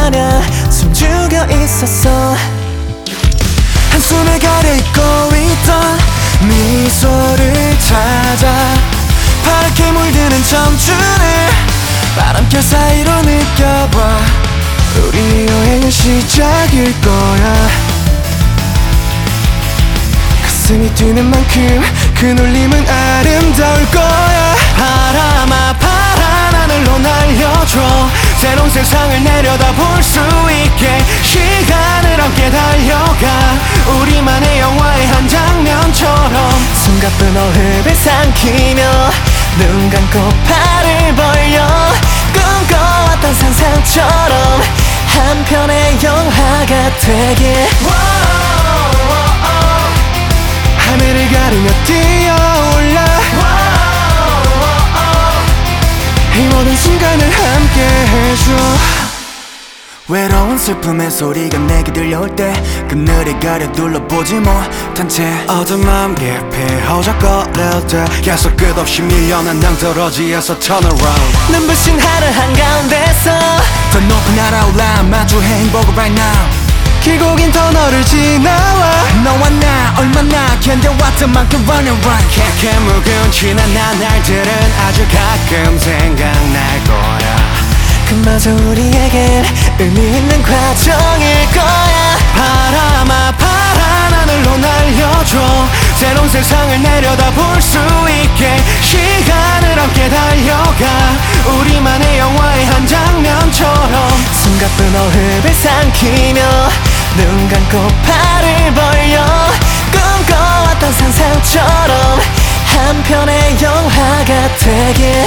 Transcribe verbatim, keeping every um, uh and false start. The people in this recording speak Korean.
마냥 숨죽여 있었어. 한숨을 가려입고 있던 미소를 찾아 파랗게 물드는 청춘을 바람결 사이로 느껴봐. 우리 여행은 시작일 거야. 가슴이 뛰는 만큼 그 놀림은 아름다울 거야. 바람아 파란 하늘로 날려줘. 새로운 세상을 내려다볼 수 있게 시간을 함께 달려가. 우리만의 영화의 한 장면처럼 숨가쁜 호흡을 삼키며 눈 감고 팔을 벌려 꿈꿔왔던 상상처럼 한 편의 영화가 되길. 하늘을 가르며 뛰어올라. 이 모든 순간을 함께 해줘. 외로운 슬픔의 소리가 내게 들려올 때 그늘에 가려 둘러보지 못한 채 어두운 마음 깊이 허적거릴 때 계속 끝없이 밀려난 낭떠러지에서 turn around. 눈부신 하늘 한가운데서 더 높은 나라 올라 마주해 행복을 right now. 길고 긴 터널을 지나와 너와 나 얼마나 견뎌왔던 만큼 run and run. 캐캐 묵은 지난 나날들은 아주 가끔 생각날 거야. 그마저 우리에겐 의미 있는 과정일 거야. 바람아 파란 하늘로 날려줘. 새로운 세상을 내려다볼 수 있게 시간을 함께 달려가. 우리만의 영화의 한 장면처럼 숨가쁜 호흡을 삼키며 눈 감고 팔을 벌려 꿈꿔왔던 상상처럼 한 편의 영화가 되길.